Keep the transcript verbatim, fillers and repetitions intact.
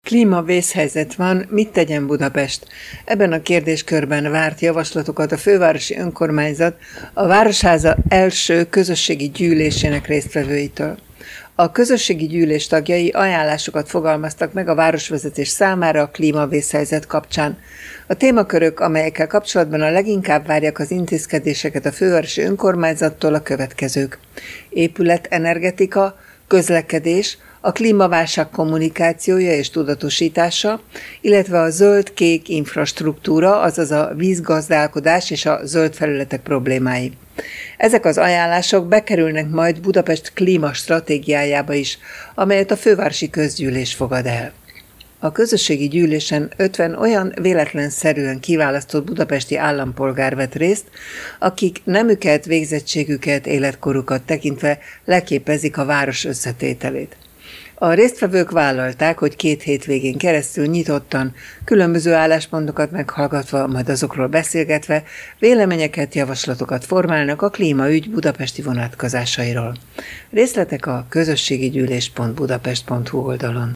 Klímavészhelyzet van, mit tegyen Budapest? Ebben a kérdéskörben várt javaslatokat a fővárosi önkormányzat a Városháza első közösségi gyűlésének résztvevőitől. A közösségi gyűlés tagjai ajánlásokat fogalmaztak meg a városvezetés számára a klímavészhelyzet kapcsán. A témakörök, amelyekkel kapcsolatban a leginkább várják az intézkedéseket a fővárosi önkormányzattól, a következők: épületenergetika, közlekedés, a klímaválság kommunikációja és tudatosítása, illetve a zöld-kék infrastruktúra, azaz a vízgazdálkodás és a zöld felületek problémái. Ezek az ajánlások bekerülnek majd Budapest klímastratégiájába is, amelyet a fővárosi közgyűlés fogad el. A közösségi gyűlésen ötven olyan véletlenszerűen kiválasztott budapesti állampolgár vett részt, akik nemüket, végzettségüket, életkorukat tekintve leképezik a város összetételét. A résztvevők vállalták, hogy két hétvégén keresztül nyitottan, különböző álláspontokat meghallgatva, majd azokról beszélgetve, véleményeket, javaslatokat formálnak a klímaügy budapesti vonatkozásairól. Részletek a közösségigyűlés pont budapest pont hu oldalon.